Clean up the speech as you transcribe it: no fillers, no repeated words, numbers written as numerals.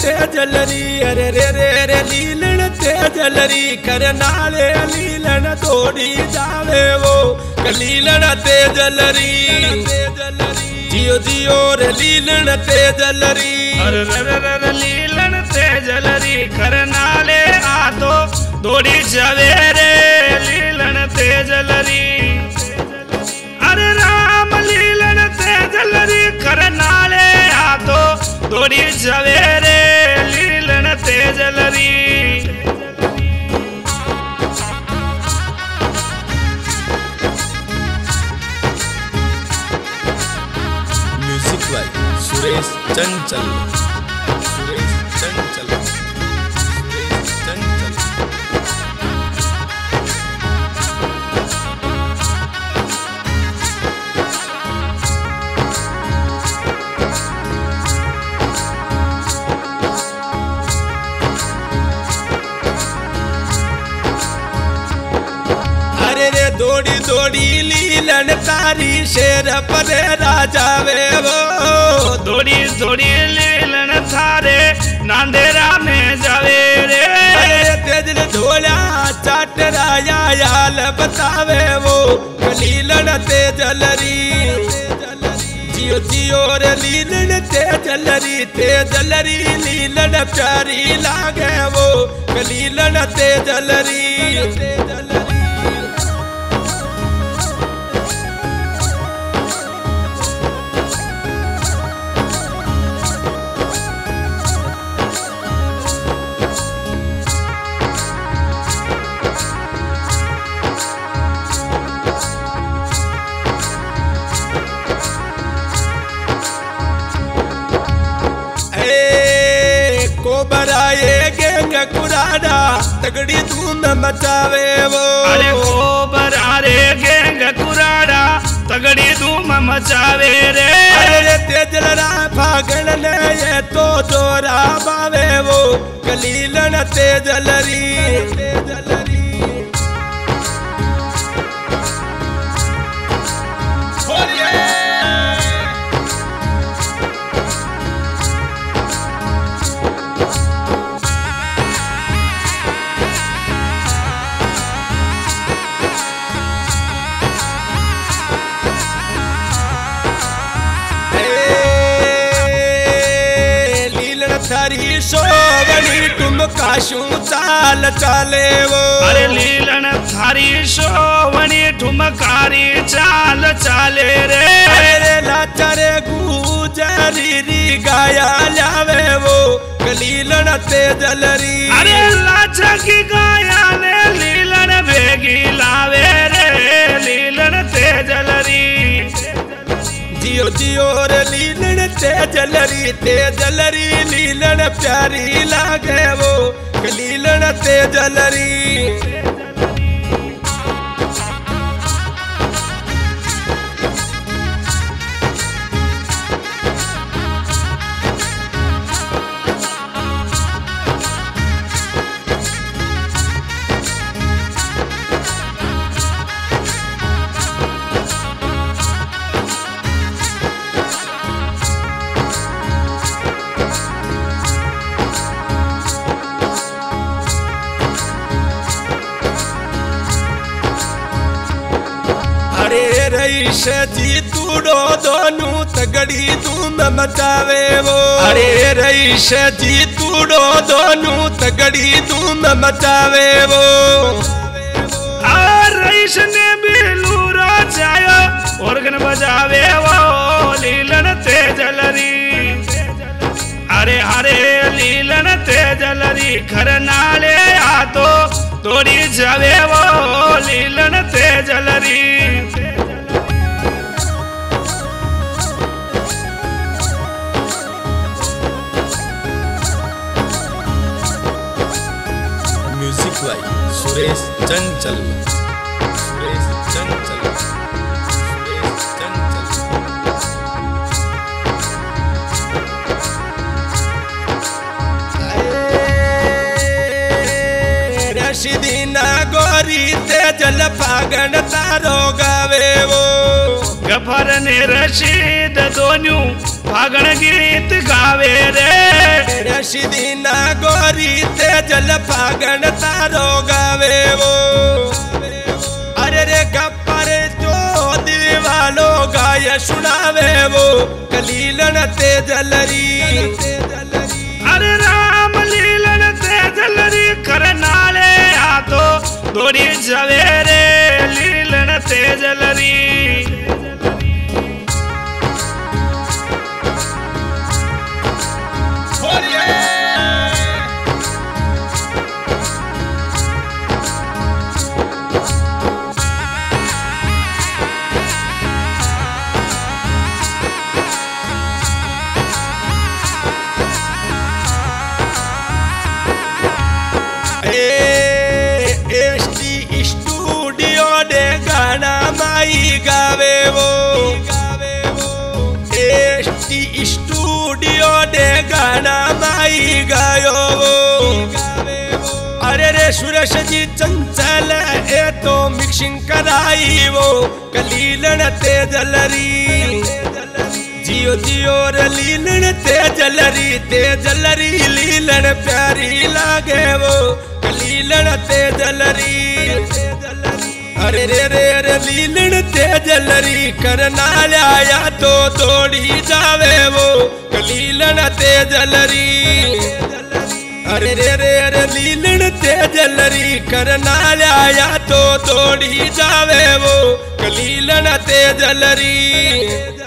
तेजलरी अरे रे रे रे लीलन तेजलरी करनाले लीलन तोड़ी जावे वो लीलन तेजलरी जियो जियो रे लीलन तेजलरी अरे रे रे रे लीलन तेजलरी करनाले आ तो तोड़ी जावे रे लीलन तेजलरी अरे राम लीलन तेजलरी करनाले आ तो तोड़ी जावे रे लीलन तेजलरी म्यूजिक बाय सुरेश चंचल सुरेश चंचल सुरेश चंचल दौड़ी दौड़ी लीलन तारी शेर पर राजा वे वो दौड़ी दौड़ी लीलन थारे नांदेरा में जावे रे तेजल धोला चाटराया याल बतावे वो लीलन तेजलरी जियो जियो रे लीलन तेजलरी लीलन प्यारी लागे वो लीलन तेजलरी बराए गेंग कुराड़ा तगड़ी धूम मचावे वो अरे को बरारे गेंग कुराड़ा तगड़ी धूम मचावे रे अरे तेजलरा फागण ने ये तो जोरा बावे वो कलीलन तेजलरी थारी शोभनी तुम काशू चाल चाले वो अरे लीलन थारी शोभनी तुम कारी चाल चाले रे अरे लाचारे गुजरी गाया लावे वो लीलन तेजलरी अरे लाचा की गाया ने लीलन भेगी लावे रे लीलन तेजलरी जियो जियो रे लीलन तेजलरी लीलन प्यारी लागे वो लीलन तेजलरी रईस जी तूड़ो दोनू तगड़ी धूम मचावे वो अरे रईस जी तूड़ो दोनू तगड़ी धूम मचावे वो रईस ने भी लूरा चाया ऑर्गन बजावे वो लीलन तेजलरी अरे हरे लीलन तेजलरी घर नाले आ तो तोड़ी जावे वो लीलन तेजलरी म्यूजिक बाय सुरेश चंचल सुरेश चंचल सुरेश चंचल रशीदी दीना गोरी ते जल फागण तारो गावे वो गफर ने रशीद दोन्यू फागण गीत गावे रे रशीदीना गोरी ते जल फागण तारो गावे वो अरे रे गप्पर जो दीवालो गाय सुनावे वो कलीलन ते जलरी अरे राम लीलन ते जलरी करनाले आतो दोड़ी सवेरे लीलन ते जलरी स्टूडियो दे गाना माई गावे वो स्टूडियो दे गाना माई गायो वो अरे रे सुरेश जी चंचल ए तो मिक्सिंग कराई वो कलीलन ते जलरी जियो जियो रे लीलन ते जलरी लीलन प्यारी लागे वो कलीलन ते जलरी अरे रे रे रे लीलन ते जलरी करना लाया तो दौड़ी जावे वो कलीलन ते जलरी अरे रे रे रे लीलन ते जलरी करना लाया तो दौड़ी जावे वो कलीलन ते जलरी।